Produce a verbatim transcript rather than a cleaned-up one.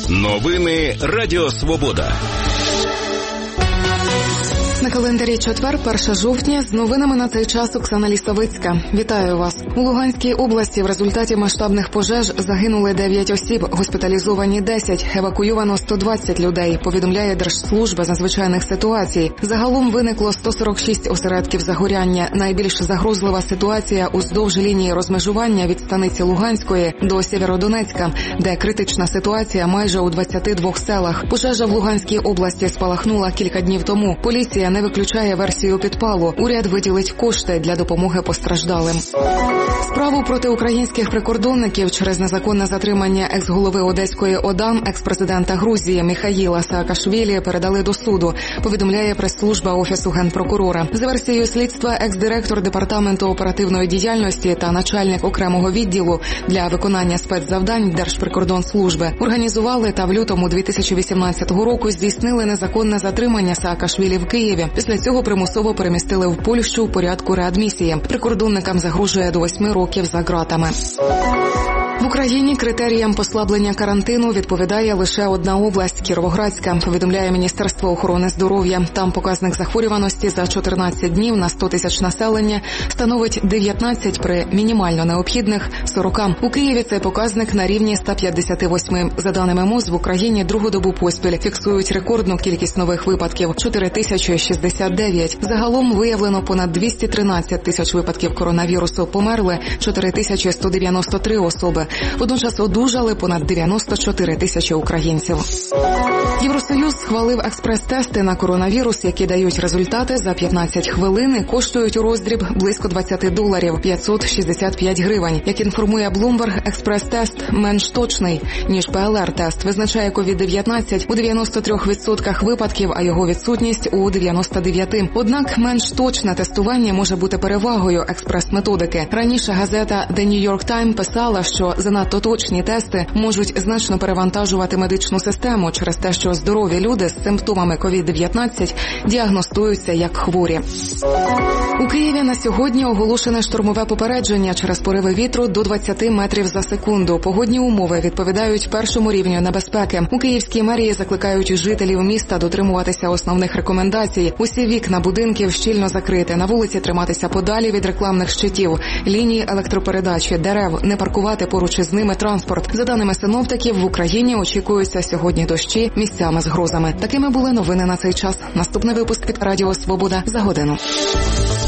Новини Радіо Свобода. На календарі четвер, перше жовтня, з новинами на цей час Оксана Лісовицька. Вітаю вас. У Луганській області в результаті масштабних пожеж загинули дев'ять осіб, госпіталізовані десять, евакуйовано сто двадцять людей, повідомляє Держслужба з надзвичайних ситуацій. Загалом виникло сто сорок шість осередків загоряння. Найбільш загрозлива ситуація уздовж лінії розмежування від станиці Луганської до Сєвєродонецька, де критична ситуація майже у двадцяти двох селах. Пожежа в Луганській області спалахнула кілька днів тому. Поліція не виключає версію підпалу. Уряд виділить кошти для допомоги постраждалим. Справу проти українських прикордонників через незаконне затримання екс-голови Одеської ОДА, екс-президента Грузії Міхаїла Саакашвілі передали до суду, повідомляє прес-служба Офісу Генпрокурора. За версією слідства, екс-директор Департаменту оперативної діяльності та начальник окремого відділу для виконання спецзавдань Держприкордонслужби організували та в лютому дві тисячі вісімнадцятого року здійснили незаконне затримання Саакашвілі в Києві. Після цього примусово перемістили в Польщу у порядку реадмісії. Прикордонникам загрожує до восьми років за ґратами. В Україні критеріям послаблення карантину відповідає лише одна область – Кіровоградська, повідомляє Міністерство охорони здоров'я. Там показник захворюваності за чотирнадцять днів на сто тисяч населення становить дев'ятнадцять при мінімально необхідних сорока. У Києві цей показник на рівні ста п'ятдесяти восьми. За даними МОЗ, в Україні другу добу поспіль фіксують рекордну кількість нових випадків – чотири тисячі шістдесят дев'ять. Загалом виявлено понад двісті тринадцять тисяч випадків коронавірусу, померли чотири тисячі сто дев'яносто три особи. Водночас одужали понад дев'яносто чотири тисячі українців. Євросоюз схвалив експрес-тести на коронавірус, які дають результати за п'ятнадцять хвилин і коштують у роздріб близько двадцять доларів – п'ятсот шістдесят п'ять гривень. Як інформує Bloomberg, експрес-тест менш точний, ніж пе ел ар-тест. Визначає ковід дев'ятнадцять у дев'яноста трьох відсотках випадків, а його відсутність у дев'яноста дев'яти. Однак менш точне тестування може бути перевагою експрес-методики. Раніше газета The New York Times писала, що занадто точні тести можуть значно перевантажувати медичну систему через те, що здорові люди з симптомами ковід дев'ятнадцять діагностуються як хворі. У Києві на сьогодні оголошене штормове попередження через пориви вітру до двадцяти метрів за секунду. Погодні умови відповідають першому рівню небезпеки. У Київській мерії закликають жителів міста дотримуватися основних рекомендацій. Усі вікна будинків щільно закрити, на вулиці триматися подалі від рекламних щитів, лінії електропередачі, дерев, не паркувати поруч із ними транспорт. За даними синоптиків, в Україні очікуються сьогодні дощі, місцями з грозами. Такими були новини на цей час. Наступний випуск від Радіо Свобода за годину.